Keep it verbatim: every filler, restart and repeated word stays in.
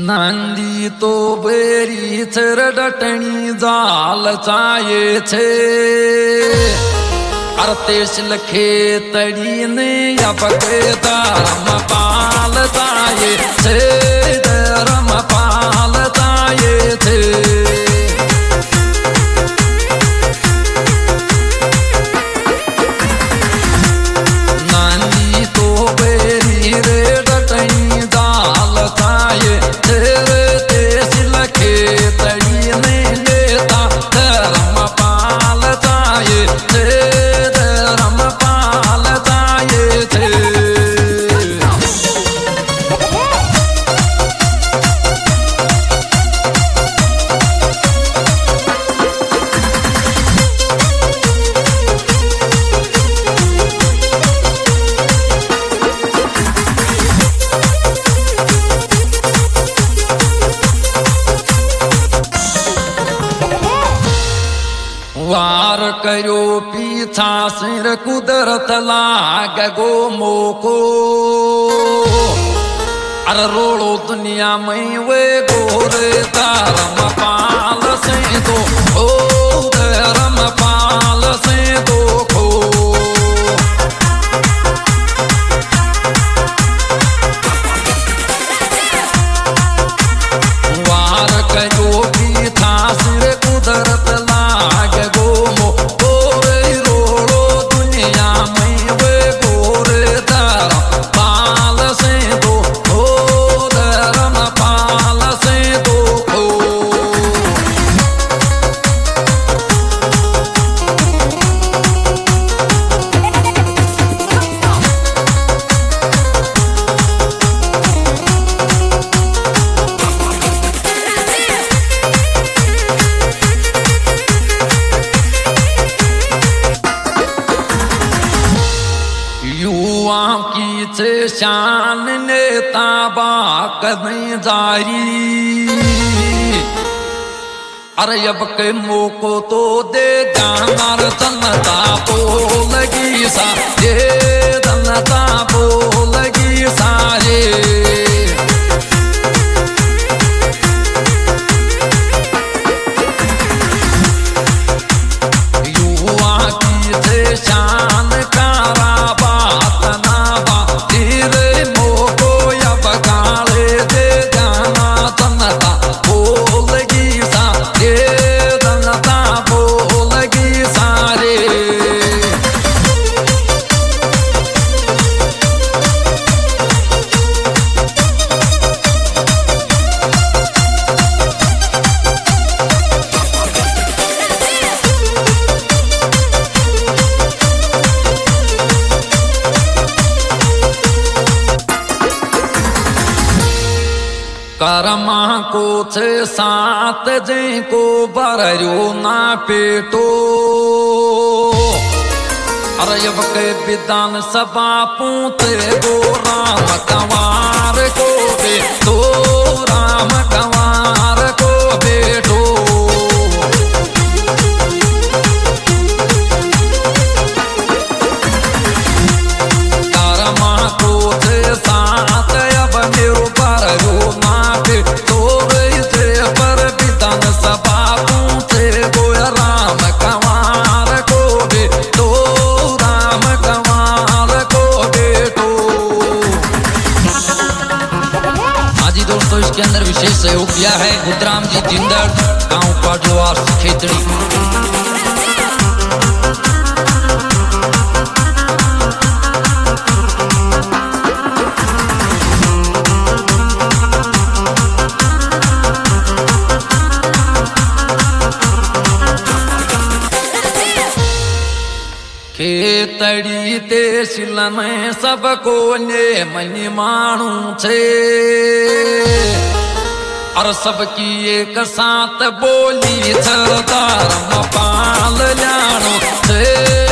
नंदी तो बेरी छर डटनी जाल चाये छे अरतेश लखे तड़ी ने अब के धर्म पाल चाये छे धर्म पाल चाये छे नंदी तो बेरी रे डटनी जाल चाये वार करो पीछा सिर कुदरत लाग गो मोको अर रोड़ो दुनिया में वे गोरे धर्म पाल से दो ओ धर्म पाल से दो खो वार करो पीछा सिर कुदरत लाग गो की छे शान नेता बाक नहीं जारी अरे अब के मोको तो दे जानार जनता तो लगी सा ये जनता को लगी सारे युवा की छे शान कारा करमा को छे सात जे को बरयो ना पेटो अरे अब के विधान सभा पूते गो राम कंवार को बेटो राम कंवार को बेटो करमा को छे सात अब मेरो बरयो ना इसके अंदर विशेष सहयोग किया है बुद्धराम जी जिंदड़ गांव पाजवार खेतड़ी खेतड़ी तेसिल में सबको ने मनी मानू छे और सबकी एक साथ बोली धर्म पाल जानो छे।